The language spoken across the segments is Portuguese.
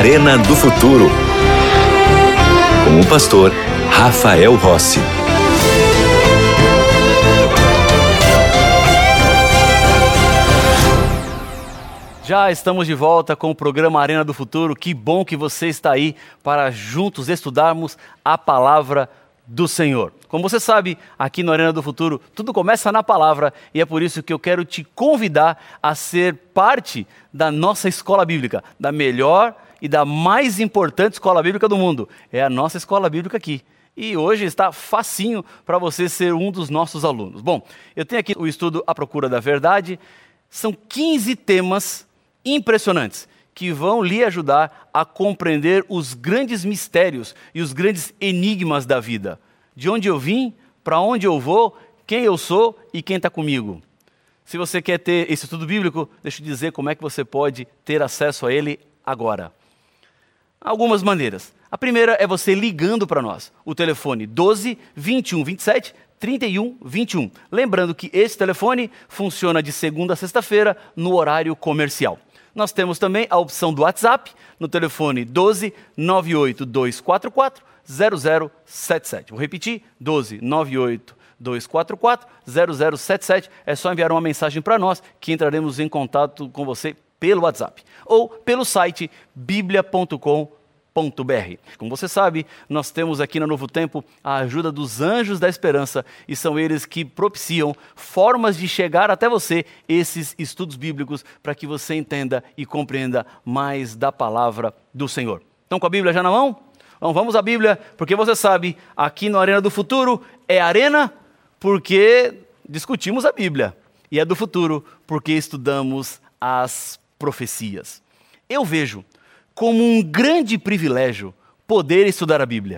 Arena do Futuro, com o pastor Rafael Rossi. Já estamos de volta com o programa Arena do Futuro. Que bom que você está aí para juntos estudarmos a palavra do Senhor. Como você sabe, aqui no Arena do Futuro, tudo começa na palavra e é por isso que eu quero te convidar a ser parte da nossa escola bíblica, da melhor e da mais importante escola bíblica do mundo. É a nossa escola bíblica aqui. E hoje está facinho para você ser um dos nossos alunos. Bom, eu tenho aqui o estudo A Procura da Verdade. São 15 temas impressionantes que vão lhe ajudar a compreender os grandes mistérios e os grandes enigmas da vida. De onde eu vim, para onde eu vou, quem eu sou e quem está comigo. Se você quer ter esse estudo bíblico, deixa eu dizer como é que você pode ter acesso a ele agora. Algumas maneiras. A primeira é você ligando para nós. O telefone 12 21 27 31 21. Lembrando que esse telefone funciona de segunda a sexta-feira no horário comercial. Nós temos também a opção do WhatsApp no telefone 12 98 244 0077. Vou repetir, 12 98 244 0077. É só enviar uma mensagem para nós que entraremos em contato com você pelo WhatsApp ou pelo site biblia.com.br. Como você sabe, nós temos aqui na Novo Tempo a ajuda dos Anjos da Esperança e são eles que propiciam formas de chegar até você esses estudos bíblicos para que você entenda e compreenda mais da palavra do Senhor. Estão com a Bíblia já na mão? Então vamos à Bíblia, porque você sabe, aqui no Arena do Futuro é arena porque discutimos a Bíblia e é do futuro porque estudamos as profecias. Eu vejo como um grande privilégio poder estudar a Bíblia.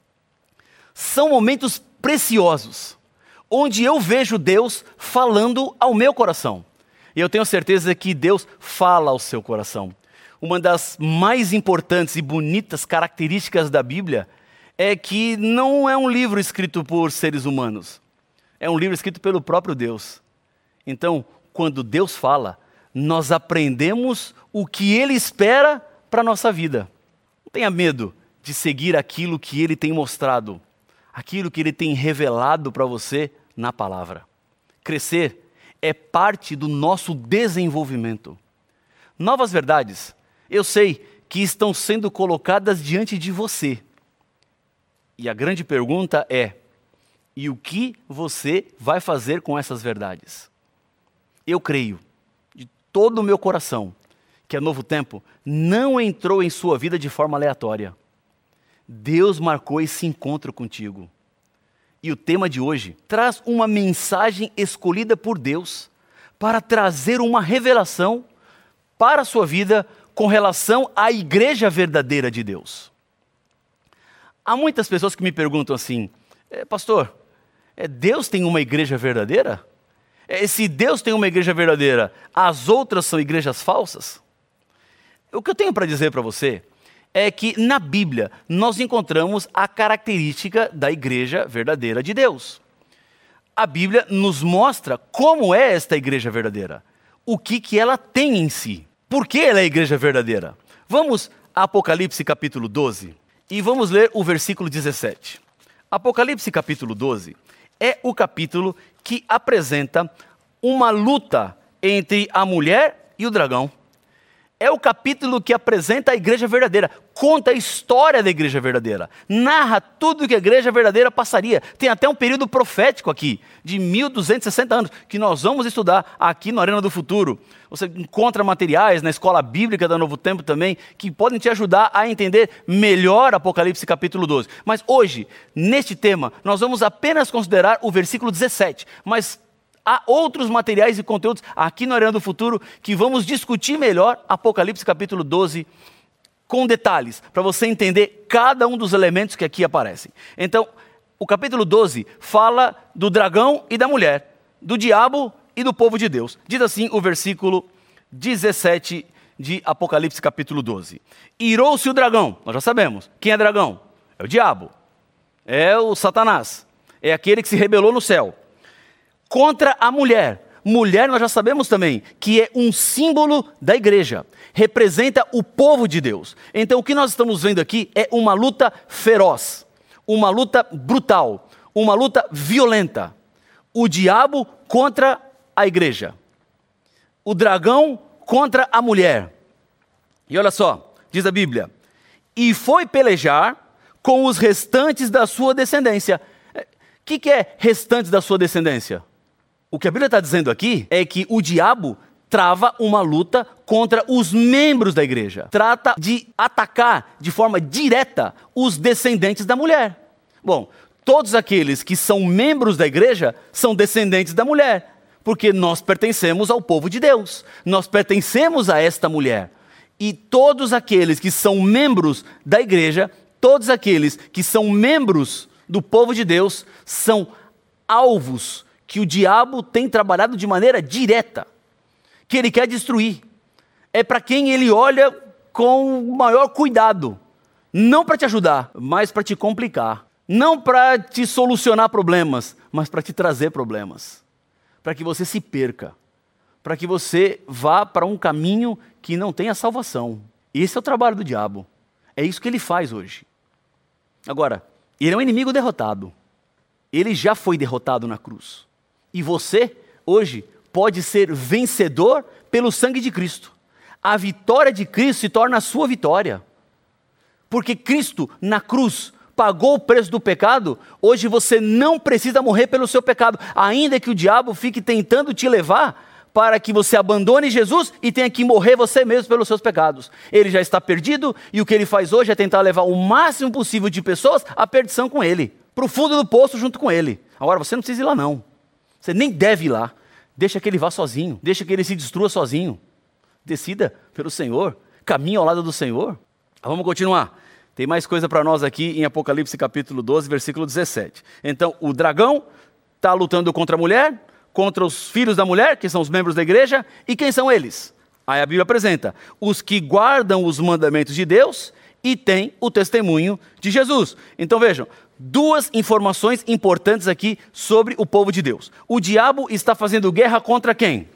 São momentos preciosos, onde eu vejo Deus falando ao meu coração. E eu tenho certeza que Deus fala ao seu coração. Uma das mais importantes e bonitas características da Bíblia é que não é um livro escrito por seres humanos. É um livro escrito pelo próprio Deus. Então, quando Deus fala, nós aprendemos o que Ele espera para a nossa vida. Não tenha medo de seguir aquilo que Ele tem mostrado, aquilo que Ele tem revelado para você na palavra. Crescer é parte do nosso desenvolvimento. Novas verdades, eu sei que estão sendo colocadas diante de você. E a grande pergunta é, e o que você vai fazer com essas verdades? Eu creio, de todo o meu coração, que a Novo Tempo não entrou em sua vida de forma aleatória. Deus marcou esse encontro contigo. E o tema de hoje traz uma mensagem escolhida por Deus para trazer uma revelação para a sua vida com relação à igreja verdadeira de Deus. Há muitas pessoas que me perguntam assim, pastor, Deus tem uma igreja verdadeira? Se Deus tem uma igreja verdadeira, as outras são igrejas falsas? O que eu tenho para dizer para você é que na Bíblia nós encontramos a característica da igreja verdadeira de Deus. A Bíblia nos mostra como é esta igreja verdadeira, o que ela tem em si, por que ela é a igreja verdadeira. Vamos a Apocalipse capítulo 12 e vamos ler o versículo 17. Apocalipse capítulo 12 é o capítulo que apresenta uma luta entre a mulher e o dragão. É o capítulo que apresenta a igreja verdadeira, conta a história da igreja verdadeira, narra tudo o que a igreja verdadeira passaria. Tem até um período profético aqui, de 1260 anos, que nós vamos estudar aqui no Arena do Futuro. Você encontra materiais na escola bíblica da Novo Tempo também, que podem te ajudar a entender melhor Apocalipse capítulo 12. Mas hoje, neste tema, nós vamos apenas considerar o versículo 17, mas há outros materiais e conteúdos aqui no Arena do Futuro que vamos discutir melhor Apocalipse capítulo 12 com detalhes, para você entender cada um dos elementos que aqui aparecem. Então, o capítulo 12 fala do dragão e da mulher, do diabo e do povo de Deus. Diz assim o versículo 17 de Apocalipse capítulo 12. Irou-se o dragão, nós já sabemos. Quem é dragão? É o diabo, é o Satanás, é aquele que se rebelou no céu. Contra a mulher, mulher nós já sabemos também que é um símbolo da igreja, representa o povo de Deus. Então o que nós estamos vendo aqui é uma luta feroz, uma luta brutal, uma luta violenta. O diabo contra a igreja, o dragão contra a mulher. E olha só, diz a Bíblia, e foi pelejar com os restantes da sua descendência. O que é restantes da sua descendência? O que a Bíblia está dizendo aqui é que o diabo trava uma luta contra os membros da igreja. Trata de atacar de forma direta os descendentes da mulher. Bom, todos aqueles que são membros da igreja são descendentes da mulher, porque nós pertencemos ao povo de Deus. Nós pertencemos a esta mulher. E todos aqueles que são membros da igreja, todos aqueles que são membros do povo de Deus, são alvos que o diabo tem trabalhado de maneira direta, que ele quer destruir. É para quem ele olha com o maior cuidado, não para te ajudar, mas para te complicar. Não para te solucionar problemas, mas para te trazer problemas. Para que você se perca, para que você vá para um caminho que não tenha salvação. Esse é o trabalho do diabo. É isso que ele faz hoje. Agora, ele é um inimigo derrotado. Ele já foi derrotado na cruz. E você, hoje, pode ser vencedor pelo sangue de Cristo. A vitória de Cristo se torna a sua vitória. Porque Cristo, na cruz, pagou o preço do pecado. Hoje você não precisa morrer pelo seu pecado. Ainda que o diabo fique tentando te levar para que você abandone Jesus e tenha que morrer você mesmo pelos seus pecados. Ele já está perdido e o que ele faz hoje é tentar levar o máximo possível de pessoas à perdição com ele. Para o fundo do poço junto com ele. Agora você não precisa ir lá não. Você nem deve ir lá. Deixa que ele vá sozinho. Deixa que ele se destrua sozinho. Decida pelo Senhor. Caminhe ao lado do Senhor. Vamos continuar. Tem mais coisa para nós aqui em Apocalipse capítulo 12, versículo 17. Então, o dragão está lutando contra a mulher, contra os filhos da mulher, que são os membros da igreja, e quem são eles? Aí a Bíblia apresenta, os que guardam os mandamentos de Deus e têm o testemunho de Jesus. Então vejam, duas informações importantes aqui sobre o povo de Deus. O diabo está fazendo guerra contra quem?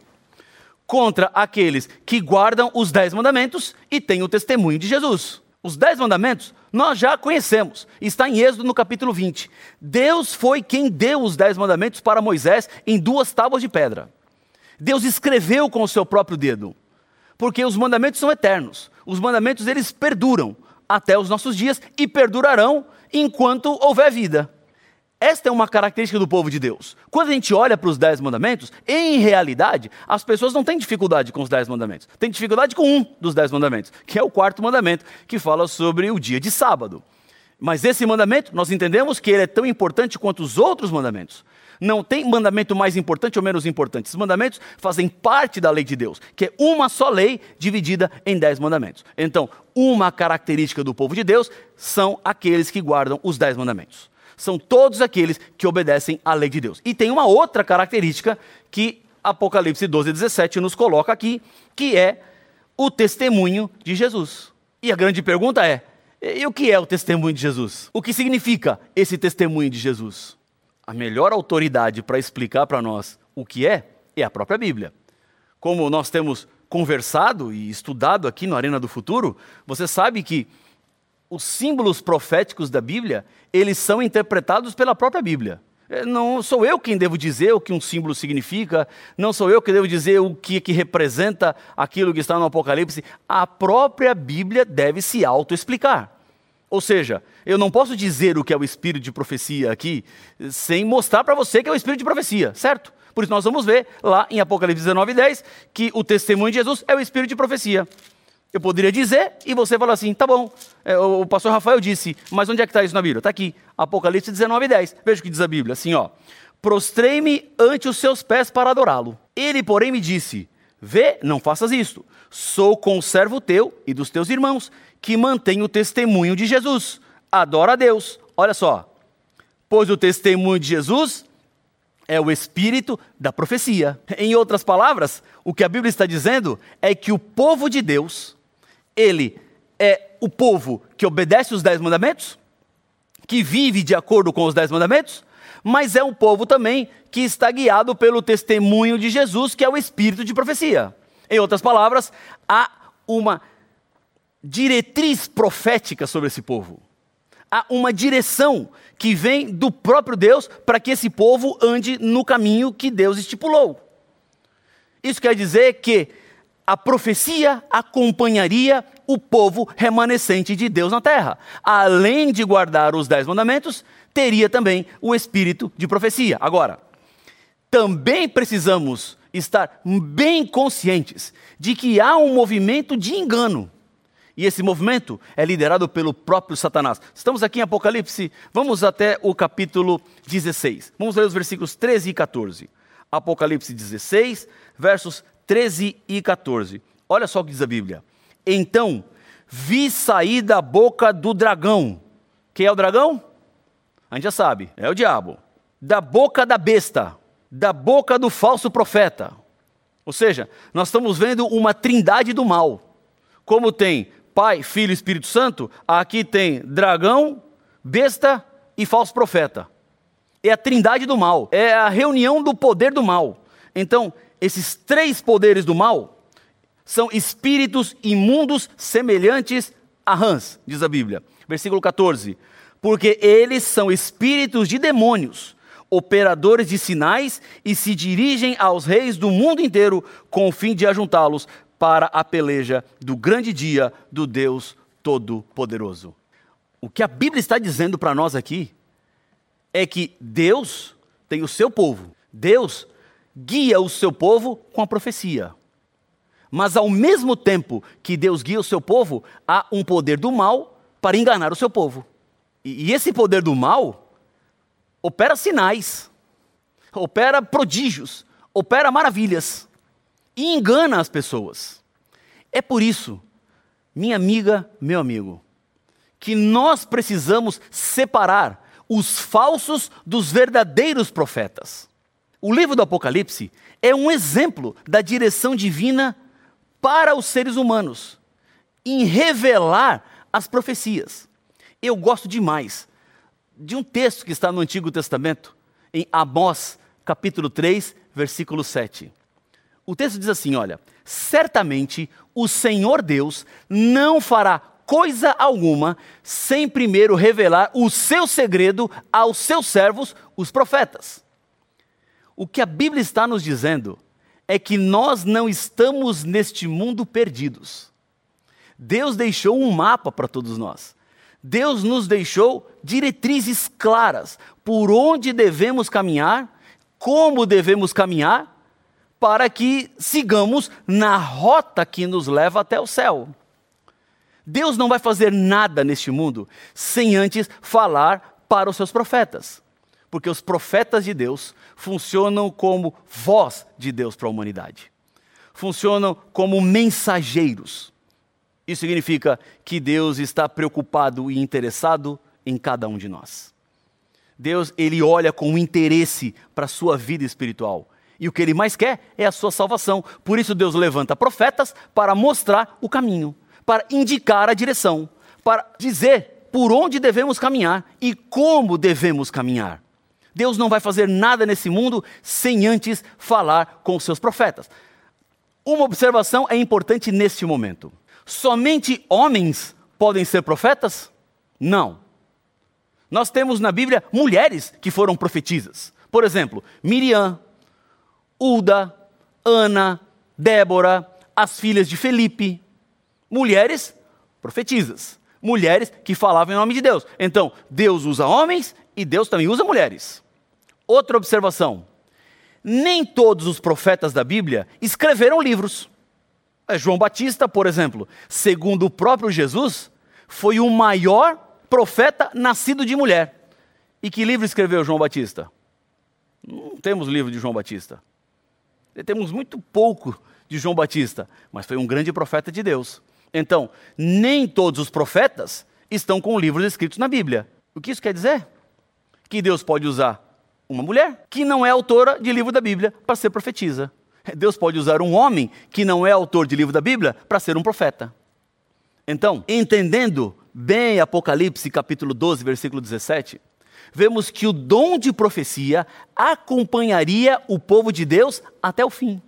Contra aqueles que guardam os 10 mandamentos e têm o testemunho de Jesus. Os 10 mandamentos nós já conhecemos, está em Êxodo no capítulo 20. Deus foi quem deu os 10 mandamentos para Moisés em 2 tábuas de pedra. Deus escreveu com o seu próprio dedo, porque os mandamentos são eternos. Os mandamentos eles perduram até os nossos dias e perdurarão enquanto houver vida. Esta é uma característica do povo de Deus. Quando a gente olha para os 10 mandamentos, em realidade, as pessoas não têm dificuldade com os 10 mandamentos. Tem dificuldade com um dos 10 mandamentos, que é o 4º mandamento, que fala sobre o dia de sábado. Mas esse mandamento, nós entendemos que ele é tão importante quanto os outros mandamentos. Não tem mandamento mais importante ou menos importante. Esses mandamentos fazem parte da lei de Deus, que é uma só lei dividida em 10 mandamentos. Então, uma característica do povo de Deus são aqueles que guardam os 10 mandamentos. São todos aqueles que obedecem à lei de Deus. E tem uma outra característica que Apocalipse 12, 17 nos coloca aqui, que é o testemunho de Jesus. E a grande pergunta é, e o que é o testemunho de Jesus? O que significa esse testemunho de Jesus? A melhor autoridade para explicar para nós o que é a própria Bíblia. Como nós temos conversado e estudado aqui no Arena do Futuro, você sabe que os símbolos proféticos da Bíblia, eles são interpretados pela própria Bíblia. Não sou eu quem devo dizer o que um símbolo significa, não sou eu que devo dizer o que representa aquilo que está no Apocalipse. A própria Bíblia deve se autoexplicar. Ou seja, eu não posso dizer o que é o espírito de profecia aqui, sem mostrar para você que é o espírito de profecia, certo? Por isso nós vamos ver lá em Apocalipse 19, 10, que o testemunho de Jesus é o espírito de profecia. Eu poderia dizer, e você fala assim, tá bom, o pastor Rafael disse, mas onde é que está isso na Bíblia? Está aqui, Apocalipse 19, 10. Veja o que diz a Bíblia, assim ó. Prostrei-me ante os seus pés para adorá-lo. Ele, porém, me disse, vê, não faças isto. Sou conservo teu e dos teus irmãos, que mantém o testemunho de Jesus. Adora a Deus. Olha só, pois o testemunho de Jesus é o espírito da profecia. Em outras palavras, o que a Bíblia está dizendo é que o povo de Deus, ele é o povo que obedece os 10 mandamentos, que vive de acordo com os 10 mandamentos, mas é um povo também que está guiado pelo testemunho de Jesus, que é o espírito de profecia. Em outras palavras, há uma diretriz profética sobre esse povo. Há uma direção que vem do próprio Deus para que esse povo ande no caminho que Deus estipulou. Isso quer dizer que a profecia acompanharia o povo remanescente de Deus na terra. Além de guardar os 10 mandamentos, teria também o espírito de profecia. Agora, também precisamos estar bem conscientes de que há um movimento de engano. E esse movimento é liderado pelo próprio Satanás. Estamos aqui em Apocalipse, vamos até o capítulo 16. Vamos ler os versículos 13 e 14. Apocalipse 16, versos 13 e 14. Olha só o que diz a Bíblia. Então, vi sair da boca do dragão. Quem é o dragão? A gente já sabe, é o diabo. Da boca da besta, da boca do falso profeta. Ou seja, nós estamos vendo uma trindade do mal. Como tem Pai, Filho e Espírito Santo, aqui tem dragão, besta e falso profeta. É a trindade do mal, é a reunião do poder do mal. Então, esses 3 poderes do mal são espíritos imundos semelhantes a rãs, diz a Bíblia. Versículo 14. Porque eles são espíritos de demônios, operadores de sinais, e se dirigem aos reis do mundo inteiro com o fim de ajuntá-los para a peleja do grande dia do Deus Todo-Poderoso. O que a Bíblia está dizendo para nós aqui é que Deus tem o seu povo. Deus guia o seu povo com a profecia. Mas ao mesmo tempo que Deus guia o seu povo, há um poder do mal para enganar o seu povo. E esse poder do mal opera sinais, opera prodígios, opera maravilhas e engana as pessoas. É por isso, minha amiga, meu amigo, que nós precisamos separar os falsos dos verdadeiros profetas. O livro do Apocalipse é um exemplo da direção divina para os seres humanos, em revelar as profecias. Eu gosto demais de um texto que está no Antigo Testamento, em Amós, capítulo 3, versículo 7. O texto diz assim, olha, certamente o Senhor Deus não fará coisa alguma sem primeiro revelar o seu segredo aos seus servos, os profetas. O que a Bíblia está nos dizendo é que nós não estamos neste mundo perdidos. Deus deixou um mapa para todos nós. Deus nos deixou diretrizes claras por onde devemos caminhar, como devemos caminhar, para que sigamos na rota que nos leva até o céu. Deus não vai fazer nada neste mundo sem antes falar para os seus profetas. Porque os profetas de Deus funcionam como voz de Deus para a humanidade. Funcionam como mensageiros. Isso significa que Deus está preocupado e interessado em cada um de nós. Deus, Ele olha com interesse para a sua vida espiritual. E o que Ele mais quer é a sua salvação. Por isso Deus levanta profetas para mostrar o caminho, para indicar a direção, para dizer por onde devemos caminhar e como devemos caminhar. Deus não vai fazer nada nesse mundo sem antes falar com os seus profetas. Uma observação é importante neste momento. Somente homens podem ser profetas? Não. Nós temos na Bíblia mulheres que foram profetisas. Por exemplo, Miriam, Uda, Ana, Débora, as filhas de Felipe. Mulheres profetisas. Mulheres que falavam em nome de Deus. Então, Deus usa homens e Deus também usa mulheres. Outra observação. Nem todos os profetas da Bíblia escreveram livros. João Batista, por exemplo, segundo o próprio Jesus, foi o maior profeta nascido de mulher. E que livro escreveu João Batista? Não temos livro de João Batista. Temos muito pouco de João Batista, mas foi um grande profeta de Deus. Então, nem todos os profetas estão com livros escritos na Bíblia. O que isso quer dizer? Que Deus pode usar uma mulher que não é autora de livro da Bíblia para ser profetisa. Deus pode usar um homem que não é autor de livro da Bíblia para ser um profeta. Então, entendendo bem Apocalipse capítulo 12, versículo 17, vemos que o dom de profecia acompanharia o povo de Deus até o fim.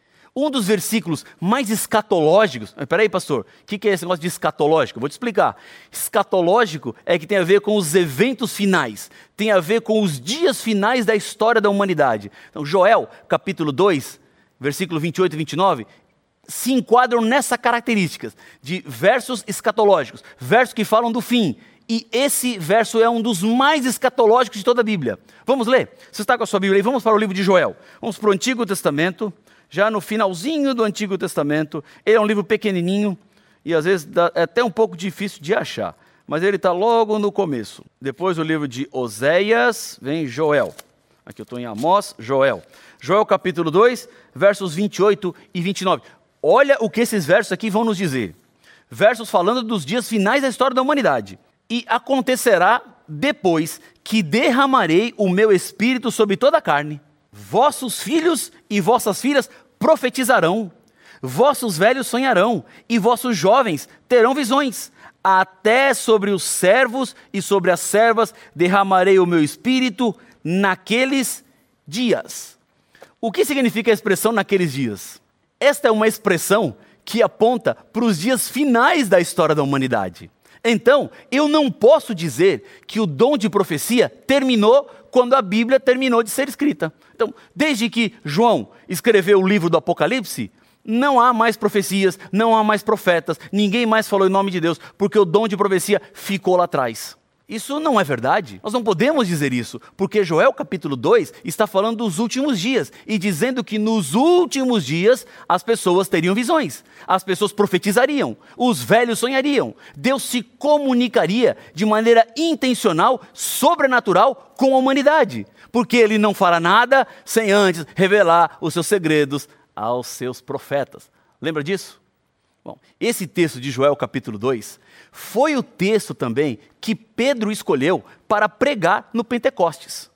Um dos versículos mais escatológicos... Peraí, pastor, o que é esse negócio de escatológico? Vou te explicar. Escatológico é que tem a ver com os eventos finais, tem a ver com os dias finais da história da humanidade. Então, Joel, capítulo 2, versículo 28 e 29, se enquadram nessa característica de versos escatológicos, versos que falam do fim. E esse verso é um dos mais escatológicos de toda a Bíblia. Vamos ler? Você está com a sua Bíblia aí? Vamos para o livro de Joel. Vamos para o Antigo Testamento, já no finalzinho do Antigo Testamento. Ele é um livro pequenininho e às vezes é até um pouco difícil de achar. Mas ele está logo no começo. Depois do livro de Oséias, vem Joel. Aqui eu estou em Amós, Joel. Joel capítulo 2, versos 28 e 29. Olha o que esses versos aqui vão nos dizer. Versos falando dos dias finais da história da humanidade. E acontecerá depois que derramarei o meu espírito sobre toda a carne. Vossos filhos e vossas filhas profetizarão. Vossos velhos sonharão e vossos jovens terão visões. Até sobre os servos e sobre as servas derramarei o meu espírito naqueles dias. O que significa a expressão naqueles dias? Esta é uma expressão que aponta para os dias finais da história da humanidade. Então, eu não posso dizer que o dom de profecia terminou quando a Bíblia terminou de ser escrita. Então, desde que João escreveu o livro do Apocalipse, não há mais profecias, não há mais profetas, ninguém mais falou em nome de Deus, porque o dom de profecia ficou lá atrás. Isso não é verdade. Nós não podemos dizer isso, porque Joel capítulo 2 está falando dos últimos dias e dizendo que nos últimos dias as pessoas teriam visões, as pessoas profetizariam, os velhos sonhariam, Deus se comunicaria de maneira intencional, sobrenatural com a humanidade, porque Ele não fará nada sem antes revelar os seus segredos aos seus profetas. Lembra disso? Bom, esse texto de Joel capítulo 2 foi o texto também que Pedro escolheu para pregar no Pentecostes.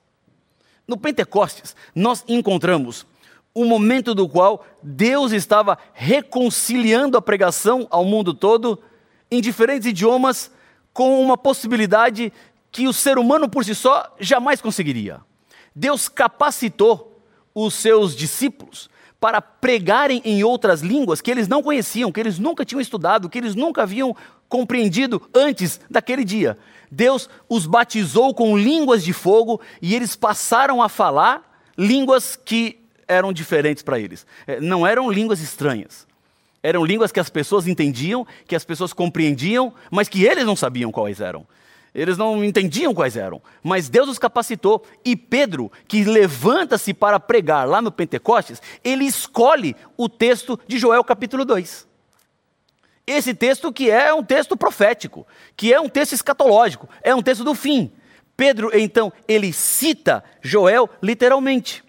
No Pentecostes, nós encontramos o momento do qual Deus estava reconciliando a pregação ao mundo todo em diferentes idiomas com uma possibilidade que o ser humano por si só jamais conseguiria. Deus capacitou os seus discípulos para pregarem em outras línguas que eles não conheciam, que eles nunca tinham estudado, que eles nunca haviam compreendido antes daquele dia. Deus os batizou com línguas de fogo e eles passaram a falar línguas que eram diferentes para eles. Não eram línguas estranhas. Eram línguas que as pessoas entendiam, que as pessoas compreendiam, mas que eles não sabiam quais eram. Eles não entendiam quais eram, mas Deus os capacitou. E Pedro, que levanta-se para pregar lá no Pentecostes, ele escolhe o texto de Joel capítulo 2. Esse texto que é um texto profético, que é um texto escatológico, é um texto do fim. Pedro, então, ele cita Joel literalmente.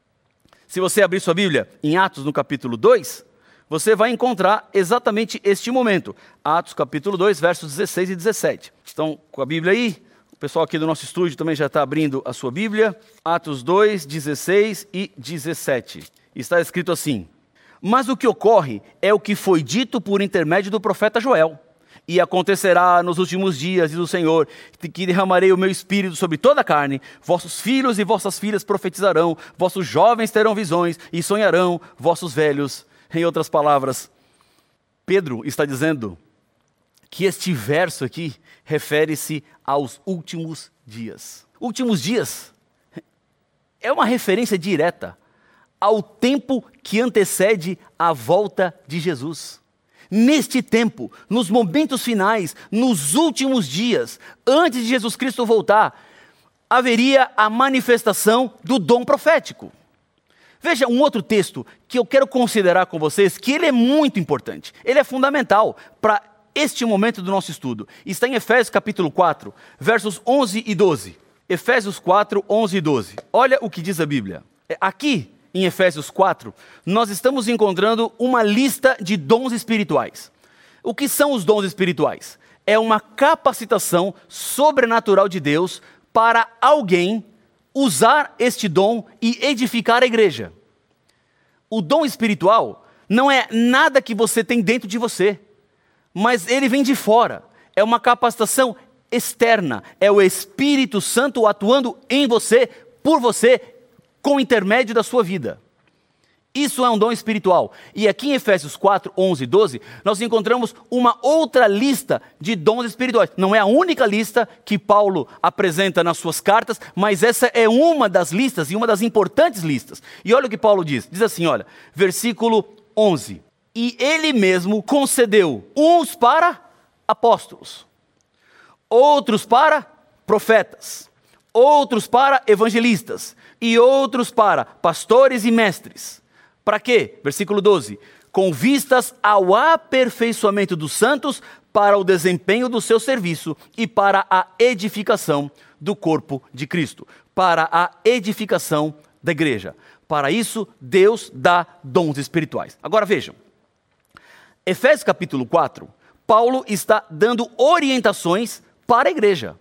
Se você abrir sua Bíblia em Atos no capítulo 2, você vai encontrar exatamente este momento. Atos capítulo 2, versos 16 e 17. Estão com a Bíblia aí? O pessoal aqui do nosso estúdio também já está abrindo a sua Bíblia. Atos 2, 16 e 17. Está escrito assim: mas o que ocorre é o que foi dito por intermédio do profeta Joel. E acontecerá nos últimos dias, diz o Senhor, que derramarei o meu espírito sobre toda a carne. Vossos filhos e vossas filhas profetizarão, vossos jovens terão visões e sonharão, vossos velhos. Em outras palavras, Pedro está dizendo que este verso aqui refere-se aos últimos dias. Últimos dias é uma referência direta ao tempo que antecede a volta de Jesus. Neste tempo, nos momentos finais, nos últimos dias, antes de Jesus Cristo voltar, haveria a manifestação do dom profético. Veja um outro texto que eu quero considerar com vocês, que ele é muito importante, ele é fundamental para este momento do nosso estudo. Está em Efésios capítulo 4, versos 11 e 12. Efésios 4, 11 e 12. Olha o que diz a Bíblia. Aqui, em Efésios 4, nós estamos encontrando uma lista de dons espirituais. O que são os dons espirituais? É uma capacitação sobrenatural de Deus para alguém usar este dom e edificar a igreja. O dom espiritual não é nada que você tem dentro de você, mas ele vem de fora. É uma capacitação externa, é o Espírito Santo atuando em você, por você, com o intermédio da sua vida. Isso é um dom espiritual. E aqui em Efésios 4, 11 e 12, nós encontramos uma outra lista de dons espirituais. Não é a única lista que Paulo apresenta nas suas cartas, mas essa é uma das listas e uma das importantes listas. E olha o que Paulo diz. Diz assim, olha, versículo 11. E ele mesmo concedeu uns para apóstolos, outros para profetas, outros para evangelistas e outros para pastores e mestres. Para quê? Versículo 12. Com vistas ao aperfeiçoamento dos santos para o desempenho do seu serviço e para a edificação do corpo de Cristo. Para a edificação da igreja. Para isso, Deus dá dons espirituais. Agora vejam. Efésios capítulo 4, Paulo está dando orientações para a igreja.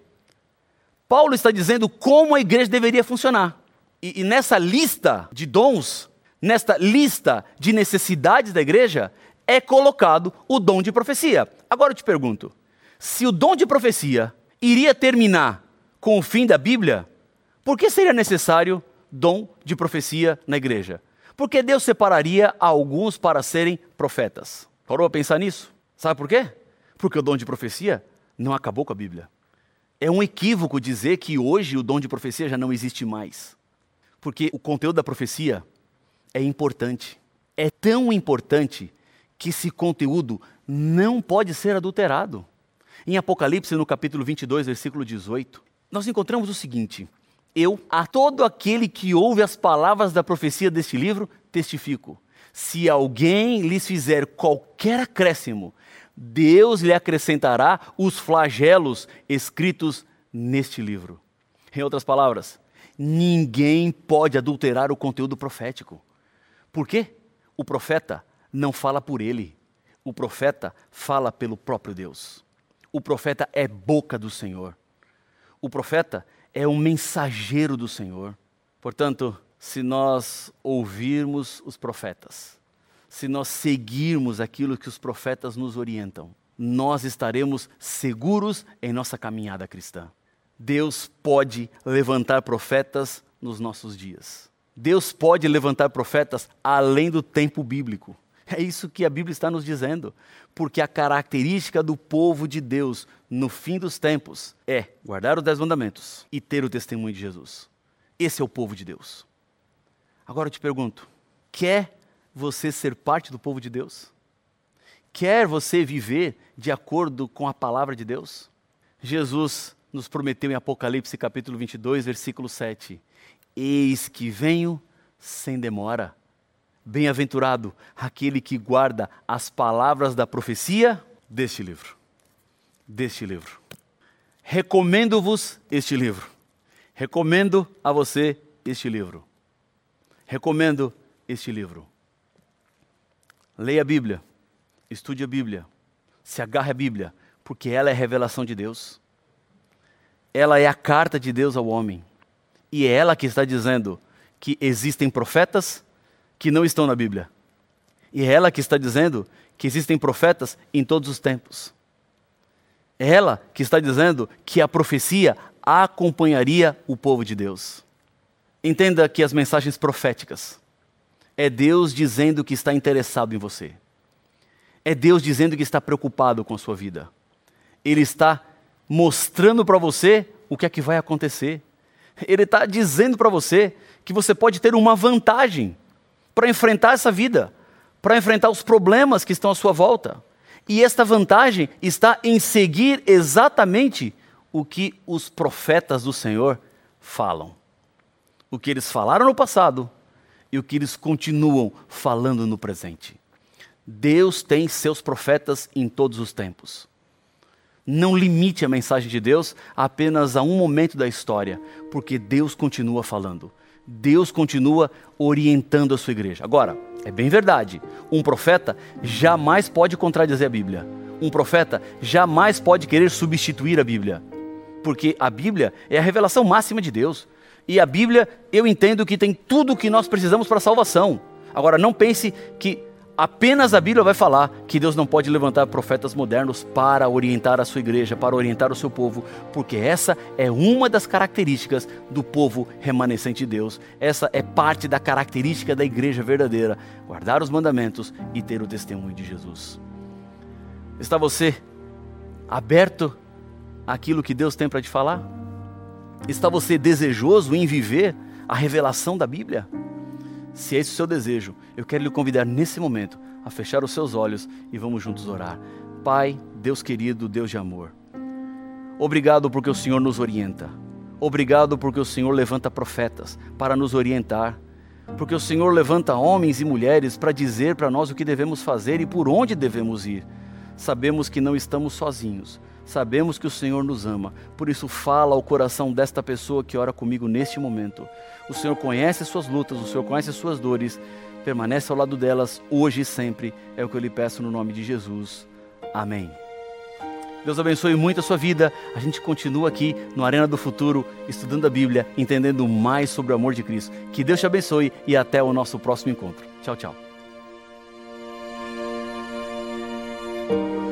Paulo está dizendo como a igreja deveria funcionar. E nessa lista de dons, nesta lista de necessidades da igreja, é colocado o dom de profecia. Agora eu te pergunto, se o dom de profecia iria terminar com o fim da Bíblia, por que seria necessário dom de profecia na igreja? Porque Deus separaria alguns para serem profetas. Parou a pensar nisso? Sabe por quê? Porque o dom de profecia não acabou com a Bíblia. É um equívoco dizer que hoje o dom de profecia já não existe mais. Porque o conteúdo da profecia é importante. É tão importante que esse conteúdo não pode ser adulterado. Em Apocalipse, no capítulo 22, versículo 18, nós encontramos o seguinte: eu, a todo aquele que ouve as palavras da profecia deste livro, testifico. Se alguém lhes fizer qualquer acréscimo, Deus lhe acrescentará os flagelos escritos neste livro. Em outras palavras, ninguém pode adulterar o conteúdo profético. Por quê? O profeta não fala por ele. O profeta fala pelo próprio Deus. O profeta é boca do Senhor. O profeta é um mensageiro do Senhor. Portanto, se nós ouvirmos os profetas, se nós seguirmos aquilo que os profetas nos orientam, nós estaremos seguros em nossa caminhada cristã. Deus pode levantar profetas nos nossos dias. Deus pode levantar profetas além do tempo bíblico. É isso que a Bíblia está nos dizendo. Porque a característica do povo de Deus no fim dos tempos é guardar os 10 mandamentos e ter o testemunho de Jesus. Esse é o povo de Deus. Agora eu te pergunto, quer você ser parte do povo de Deus? Quer você viver de acordo com a palavra de Deus? Jesus nos prometeu em Apocalipse capítulo 22, versículo 7. Eis que venho sem demora. Bem-aventurado aquele que guarda as palavras da profecia deste livro. Deste livro. Recomendo-vos este livro. Recomendo a você este livro. Recomendo este livro. Leia a Bíblia, estude a Bíblia, se agarre à Bíblia, porque ela é a revelação de Deus. Ela é a carta de Deus ao homem. E é ela que está dizendo que existem profetas que não estão na Bíblia. E é ela que está dizendo que existem profetas em todos os tempos. É ela que está dizendo que a profecia acompanharia o povo de Deus. Entenda que as mensagens proféticas é Deus dizendo que está interessado em você. É Deus dizendo que está preocupado com a sua vida. Ele está mostrando para você o que é que vai acontecer. Ele está dizendo para você que você pode ter uma vantagem para enfrentar essa vida, para enfrentar os problemas que estão à sua volta. E esta vantagem está em seguir exatamente o que os profetas do Senhor falam. O que eles falaram no passado e o que eles continuam falando no presente. Deus tem seus profetas em todos os tempos. Não limite a mensagem de Deus apenas a um momento da história, porque Deus continua falando. Deus continua orientando a sua igreja. Agora, é bem verdade, um profeta jamais pode contradizer a Bíblia. Um profeta jamais pode querer substituir a Bíblia. Porque a Bíblia é a revelação máxima de Deus. E a Bíblia, eu entendo que tem tudo o que nós precisamos para a salvação. Agora, não pense que Apenas a Bíblia vai falar que Deus não pode levantar profetas modernos para orientar a sua igreja, para orientar o seu povo, porque essa é uma das características do povo remanescente de Deus. Essa é parte da característica da igreja verdadeira, guardar os mandamentos e ter o testemunho de Jesus. Está você aberto àquilo que Deus tem para te falar? Está você desejoso em viver a revelação da Bíblia? Se é esse o seu desejo, eu quero lhe convidar nesse momento a fechar os seus olhos e vamos juntos orar. Pai, Deus querido, Deus de amor, obrigado porque o Senhor nos orienta. Obrigado porque o Senhor levanta profetas para nos orientar. Porque o Senhor levanta homens e mulheres para dizer para nós o que devemos fazer e por onde devemos ir. Sabemos que não estamos sozinhos. Sabemos que o Senhor nos ama, por isso fala ao coração desta pessoa que ora comigo neste momento. O Senhor conhece suas lutas, o Senhor conhece suas dores, permanece ao lado delas hoje e sempre, é o que eu lhe peço no nome de Jesus. Amém. Deus abençoe muito a sua vida. A gente continua aqui no Arena do Futuro, estudando a Bíblia, entendendo mais sobre o amor de Cristo. Que Deus te abençoe e até o nosso próximo encontro. Tchau, tchau.